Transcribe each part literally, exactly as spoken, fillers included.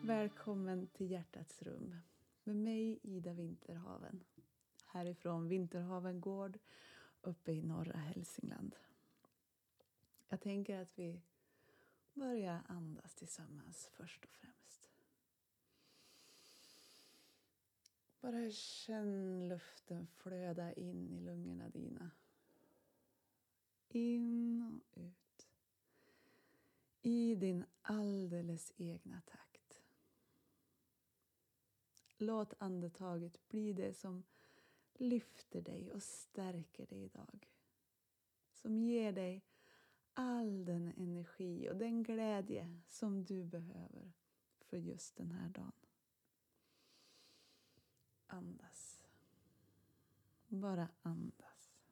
Välkommen till Hjärtats rum med mig Ida Vinterhaven. Härifrån Vinterhaven gård uppe i norra Hälsingland. Jag tänker att vi börjar andas tillsammans först och främst. Bara känn luften flöda in i lungorna dina. In och ut. I din alldeles egna takt. Låt andetaget bli det som lyfter dig och stärker dig idag. Som ger dig all den energi och den glädje som du behöver för just den här dagen. Andas. Bara andas.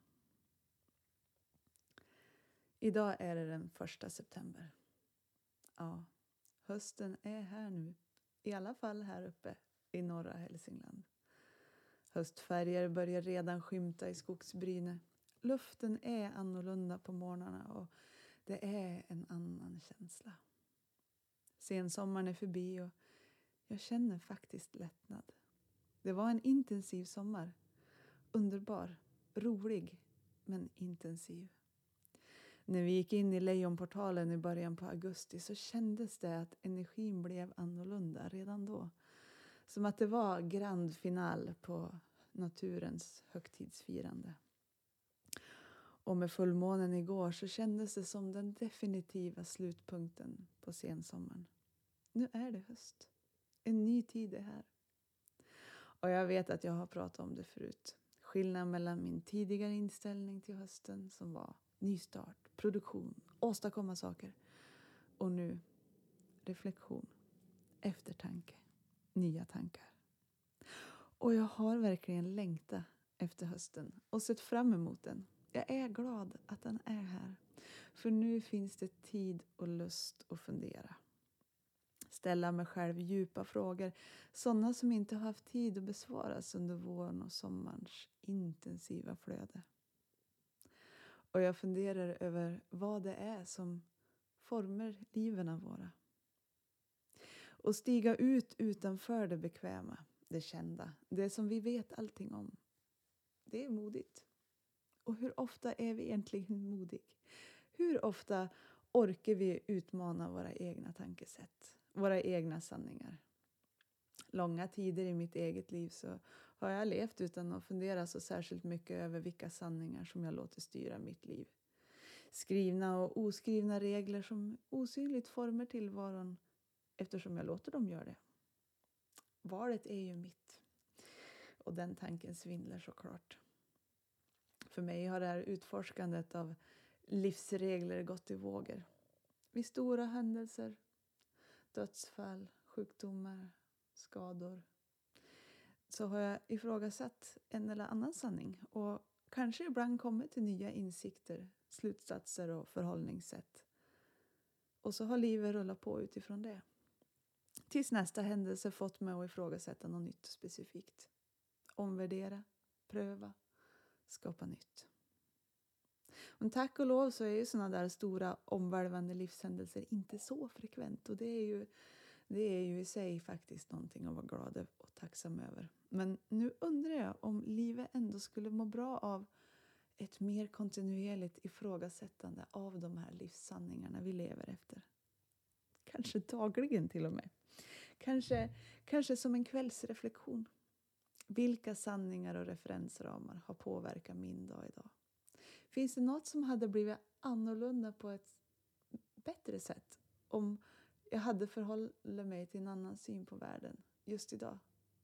Idag är det den första september. Ja, hösten är här nu. I alla fall här uppe i norra Hälsingland. Höstfärger börjar redan skymta i skogsbrynet. Luften är annorlunda på morgnarna och det är en annan känsla. Sensommaren är förbi och jag känner faktiskt lättnad. Det var en intensiv sommar. Underbar, rolig men intensiv. När vi gick in i Lejonportalen i början på augusti så kändes det att energin blev annorlunda redan då. Som att det var grand final på naturens högtidsfirande. Och med fullmånen igår så kändes det som den definitiva slutpunkten på sensommaren. Nu är det höst. En ny tid är här. Och jag vet att jag har pratat om det förut. Skillnaden mellan min tidigare inställning till hösten som var nystart, produktion, åstadkomma saker. Och nu reflektion, eftertanke, nya tankar. Och jag har verkligen längtat efter hösten och sett fram emot den. Jag är glad att den är här. För nu finns det tid och lust att fundera. Ställa mig själv djupa frågor. Sådana som inte har haft tid att besvaras under våren och sommarens intensiva flöde. Och jag funderar över vad det är som former liven våra. Och stiga ut utanför det bekväma, det kända, det som vi vet allting om. Det är modigt. Och hur ofta är vi egentligen modig? Hur ofta orkar vi utmana våra egna tankesätt, våra egna sanningar? Långa tider i mitt eget liv så har jag levt utan att fundera så särskilt mycket över vilka sanningar som jag låter styra mitt liv. Skrivna och oskrivna regler som osynligt former tillvaron eftersom jag låter dem göra det. Valet är ju mitt. Och den tanken svindlar såklart. För mig har det här utforskandet av livsregler gått i vågor. Vid stora händelser, dödsfall, sjukdomar, skador. Så har jag ifrågasatt en eller annan sanning. Och kanske ibland kommit till nya insikter, slutsatser och förhållningssätt. Och så har livet rullat på utifrån det. Tills nästa händelse fått mig att ifrågasätta något nytt specifikt. Omvärdera, pröva, skapa nytt. Men tack och lov så är ju sådana där stora omvälvande livshändelser inte så frekvent. Och det är ju, det är ju i sig faktiskt någonting att vara glad och tacksam över. Men nu undrar jag om livet ändå skulle må bra av ett mer kontinuerligt ifrågasättande av de här livssanningarna vi lever efter. Kanske dagligen till och med. Kanske, kanske som en kvällsreflektion. Vilka sanningar och referensramar har påverkat min dag idag? Finns det något som hade blivit annorlunda på ett bättre sätt om jag hade förhållit mig till en annan syn på världen just idag?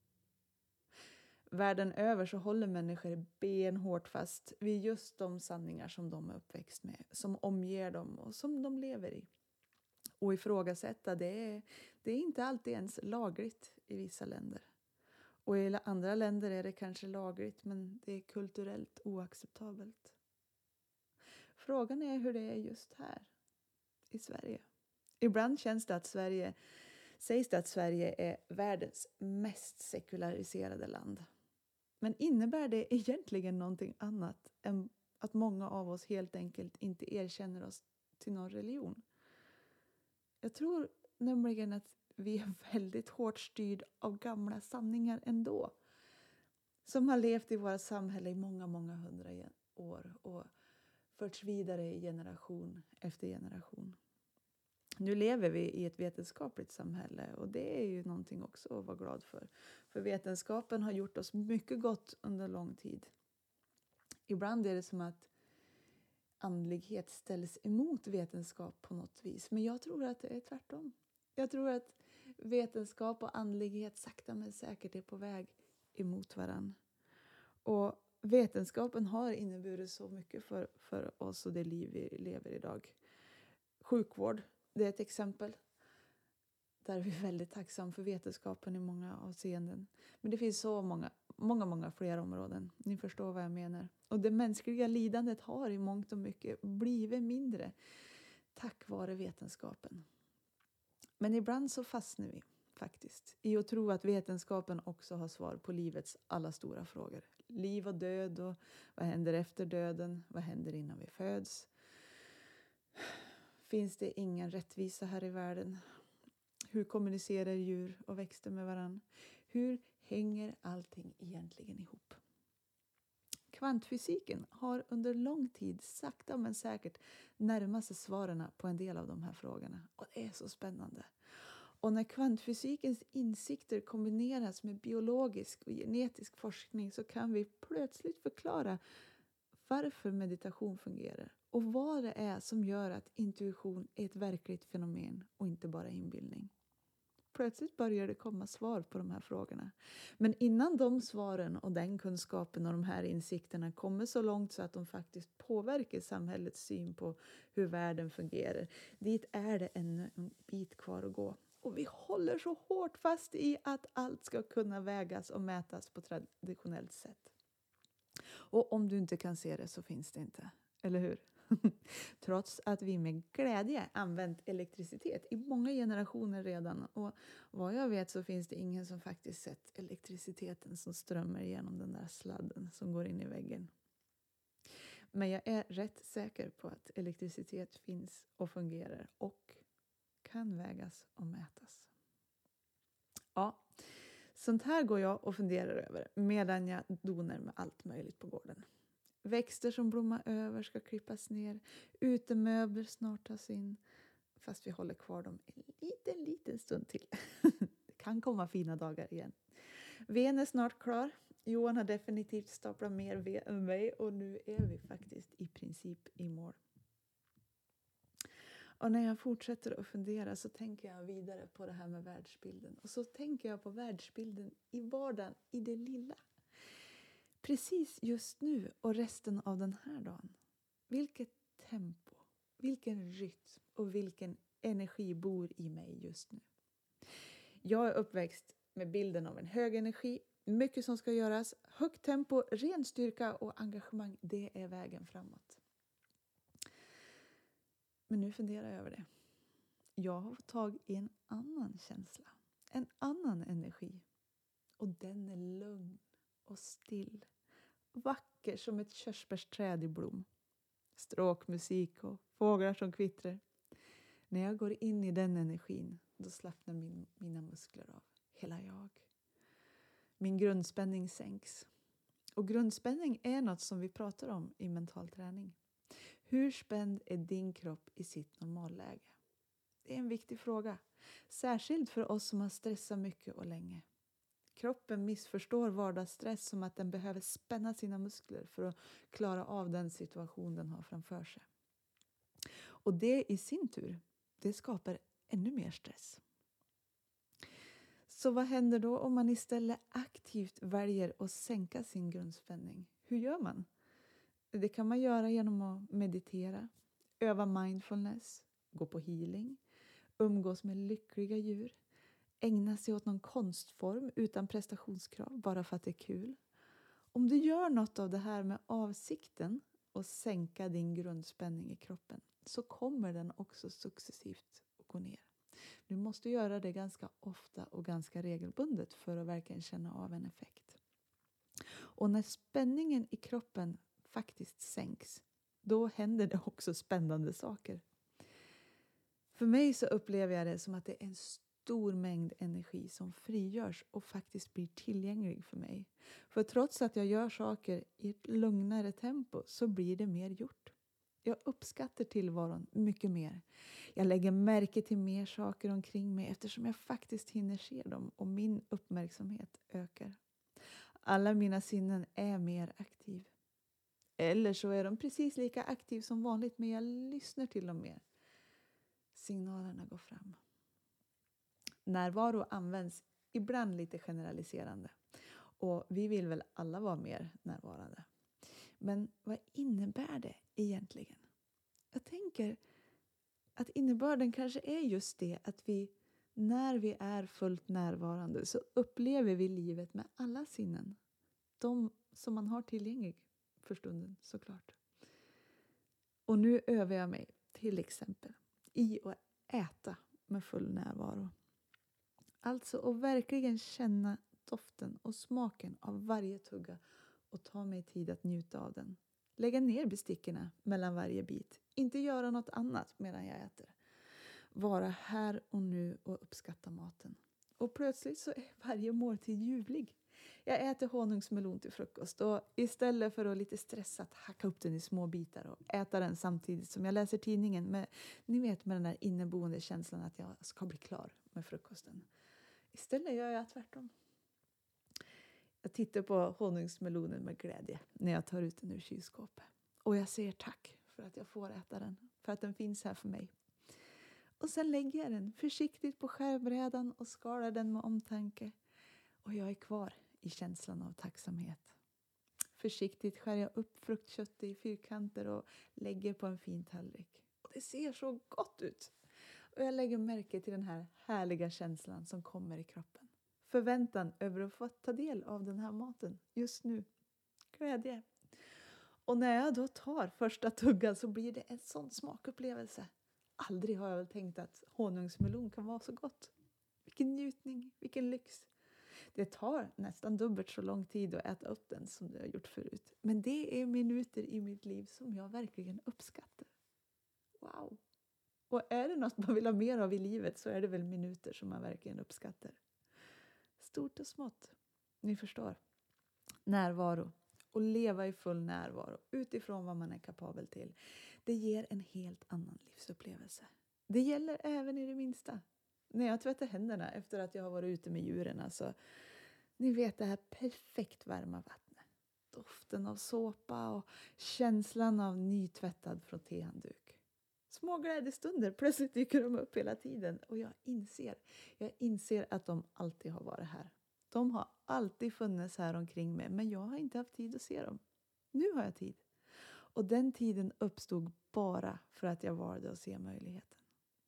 Världen över så håller människor benhårt fast vid just de sanningar som de är uppväxt med, som omger dem och som de lever i. Och ifrågasätta, det är, det är inte alltid ens lagligt i vissa länder. Och i andra länder är det kanske lagligt, men det är kulturellt oacceptabelt. Frågan är hur det är just här i Sverige. Ibland känns det att Sverige, sägs det att Sverige är världens mest sekulariserade land. Men innebär det egentligen någonting annat än att många av oss helt enkelt inte erkänner oss till någon religion? Jag tror nämligen att vi är väldigt hårt styrd av gamla sanningar ändå. Som har levt i våra samhälle i många, många hundra år och förts vidare i generation efter generation. Nu lever vi i ett vetenskapligt samhälle och det är ju någonting också att vara glad för. För vetenskapen har gjort oss mycket gott under lång tid. Ibland är det som att andlighet ställs emot vetenskap på något vis. Men jag tror att det är tvärtom. Jag tror att vetenskap och andlighet sakta men säkert är på väg emot varann. Och vetenskapen har inneburit så mycket för, för oss och det liv vi lever idag. Sjukvård, det är ett exempel. Där är vi väldigt tacksamma för vetenskapen i många avseenden. Men det finns så många, många, många fler områden. Ni förstår vad jag menar. Och det mänskliga lidandet har i mångt och mycket blivit mindre tack vare vetenskapen. Men ibland så fastnar vi faktiskt i att tro att vetenskapen också har svar på livets alla stora frågor. Liv och död och vad händer efter döden? Vad händer innan vi föds? Finns det ingen rättvisa här i världen? Hur kommunicerar djur och växter med varann? Hur hänger allting egentligen ihop? Kvantfysiken har under lång tid sakta men säkert närmat sig svaren på en del av de här frågorna. Och det är så spännande. Och när kvantfysikens insikter kombineras med biologisk och genetisk forskning så kan vi plötsligt förklara varför meditation fungerar och vad det är som gör att intuition är ett verkligt fenomen och inte bara inbildning. Plötsligt börjar det komma svar på de här frågorna. Men innan de svaren och den kunskapen och de här insikterna kommer så långt så att de faktiskt påverkar samhällets syn på hur världen fungerar, dit är det en bit kvar att gå. Och vi håller så hårt fast i att allt ska kunna vägas och mätas på traditionellt sätt. Och om du inte kan se det så finns det inte, eller hur? Trots att vi med glädje använt elektricitet i många generationer redan. Och vad jag vet så finns det ingen som faktiskt sett elektriciteten som strömmar igenom den där sladden som går in i väggen. Men jag är rätt säker på att elektricitet finns och fungerar och kan vägas och mätas. Ja, sånt här går jag och funderar över medan jag donar med allt möjligt på gården. Växter som blommar över ska klippas ner. Utemöbler snart tas in. Fast vi håller kvar dem en liten, liten stund till. Det kan komma fina dagar igen. Veden är snart klar. Johan har definitivt staplat mer ved än mig. Och nu är vi faktiskt i princip i mål. Och när jag fortsätter att fundera så tänker jag vidare på det här med världsbilden. Och så tänker jag på världsbilden i vardagen, i det lilla. Precis just nu och resten av den här dagen. Vilket tempo, vilken rytm och vilken energi bor i mig just nu. Jag är uppväxt med bilden av en hög energi, mycket som ska göras, högt tempo, ren styrka och engagemang. Det är vägen framåt. Men nu funderar jag över det. Jag har fått tag i en annan känsla, en annan energi. Och den är lugn och still. Vacker som ett körsbärsträd i blom. Stråkmusik och fåglar som kvittrar. När jag går in i den energin, då slappnar min, mina muskler av. Hela jag. Min grundspänning sänks. Och grundspänning är något som vi pratar om i mental träning. Hur spänd är din kropp i sitt normalläge? Det är en viktig fråga. Särskilt för oss som har stressat mycket och länge. Kroppen missförstår vardagsstress som att den behöver spänna sina muskler för att klara av den situation den har framför sig. Och det i sin tur, det skapar ännu mer stress. Så vad händer då om man istället aktivt väljer att sänka sin grundspänning? Hur gör man? Det kan man göra genom att meditera, öva mindfulness, gå på healing, umgås med lyckliga djur. Ägna sig åt någon konstform utan prestationskrav bara för att det är kul. Om du gör något av det här med avsikten att sänka din grundspänning i kroppen så kommer den också successivt att gå ner. Du måste göra det ganska ofta och ganska regelbundet för att verkligen känna av en effekt. Och när spänningen i kroppen faktiskt sänks, då händer det också spännande saker. För mig så upplever jag det som att det är en stor mängd energi som frigörs och faktiskt blir tillgänglig för mig. För trots att jag gör saker i ett lugnare tempo så blir det mer gjort. Jag uppskattar tillvaron mycket mer. Jag lägger märke till mer saker omkring mig eftersom jag faktiskt hinner se dem och min uppmärksamhet ökar. Alla mina sinnen är mer aktiv. Eller så är de precis lika aktiv som vanligt, men jag lyssnar till dem mer. Signalerna går fram. Närvaro används ibland lite generaliserande. Och vi vill väl alla vara mer närvarande. Men vad innebär det egentligen? Jag tänker att innebörden kanske är just det att vi, när vi är fullt närvarande, så upplever vi livet med alla sinnen. De som man har tillgänglig för stunden, såklart. Och nu övar jag mig till exempel i att äta med full närvaro. Alltså att verkligen känna doften och smaken av varje tugga och ta mig tid att njuta av den. Lägga ner bestickorna mellan varje bit. Inte göra något annat medan jag äter. Vara här och nu och uppskatta maten. Och plötsligt så är varje måltid ljuvlig. Jag äter honungsmelon till frukost och istället för att lite stressat hacka upp den i små bitar och äta den samtidigt som jag läser tidningen med, ni vet, med den där inneboende känslan att jag ska bli klar med frukosten. Istället gör jag tvärtom. Jag tittar på honungsmelonen med glädje när jag tar ut den ur kylskåpet. Och jag säger tack för att jag får äta den, för att den finns här för mig. Och sen lägger jag den försiktigt på skärbrädan och skalar den med omtanke. Och jag är kvar i känslan av tacksamhet. Försiktigt skär jag upp fruktköttet i fyrkanter och lägger på en fin tallrik. Och det ser så gott ut. Och jag lägger märke till den här härliga känslan som kommer i kroppen. Förväntan över att få ta del av den här maten just nu. Glädje. Och när jag då tar första tuggan så blir det en sån smakupplevelse. Aldrig har jag väl tänkt att honungsmelon kan vara så gott. Vilken njutning, vilken lyx. Det tar nästan dubbelt så lång tid att äta upp den som det har gjort förut. Men det är minuter i mitt liv som jag verkligen uppskattar. Wow. Och är det något man vill ha mer av i livet så är det väl minuter som man verkligen uppskattar. Stort och smått. Ni förstår. Närvaro. Och leva i full närvaro utifrån vad man är kapabel till. Det ger en helt annan livsupplevelse. Det gäller även i det minsta. När jag tvättar händerna efter att jag har varit ute med djuren. Alltså, ni vet det här perfekt varma vattnet. Doften av såpa och känslan av nytvättad frottéhandduk. Små glädjestunder, plötsligt dyker de upp hela tiden. Och jag inser, jag inser att de alltid har varit här. De har alltid funnits här omkring mig, men jag har inte haft tid att se dem. Nu har jag tid. Och den tiden uppstod bara för att jag valde att se möjligheten.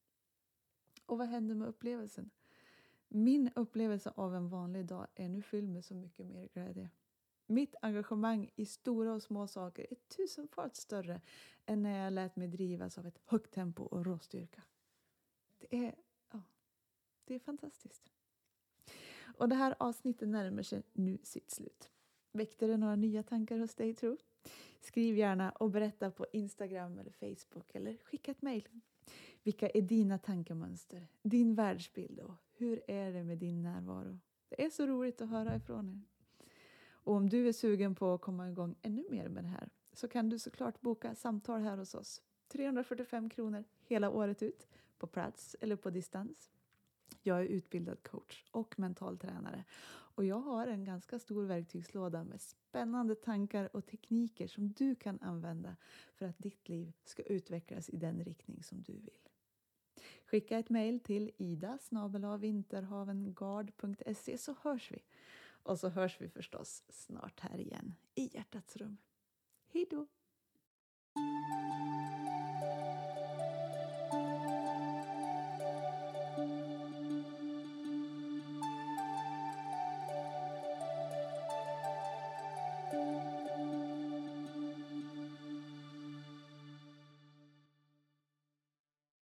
Och vad händer med upplevelsen? Min upplevelse av en vanlig dag är nu fylld med så mycket mer glädje. Mitt engagemang i stora och små saker är tusenfalt större än när jag lät mig drivas av ett högt tempo och råstyrka. Det är, ja, det är fantastiskt. Och det här avsnittet närmar sig nu sitt slut. Väckte det några nya tankar hos dig, tro? Skriv gärna och berätta på Instagram eller Facebook eller skicka ett mejl. Vilka är dina tankemönster, din världsbild och hur är det med din närvaro? Det är så roligt att höra ifrån er. Och om du är sugen på att komma igång ännu mer med det här så kan du såklart boka samtal här hos oss. trehundrafyrtiofem kronor hela året ut, på plats eller på distans. Jag är utbildad coach och mental tränare och jag har en ganska stor verktygslåda med spännande tankar och tekniker som du kan använda för att ditt liv ska utvecklas i den riktning som du vill. Skicka ett mejl till ida snabel-a vinterhavengard punkt se så hörs vi. Och så hörs vi förstås snart här igen i hjärtats rum. Hej då!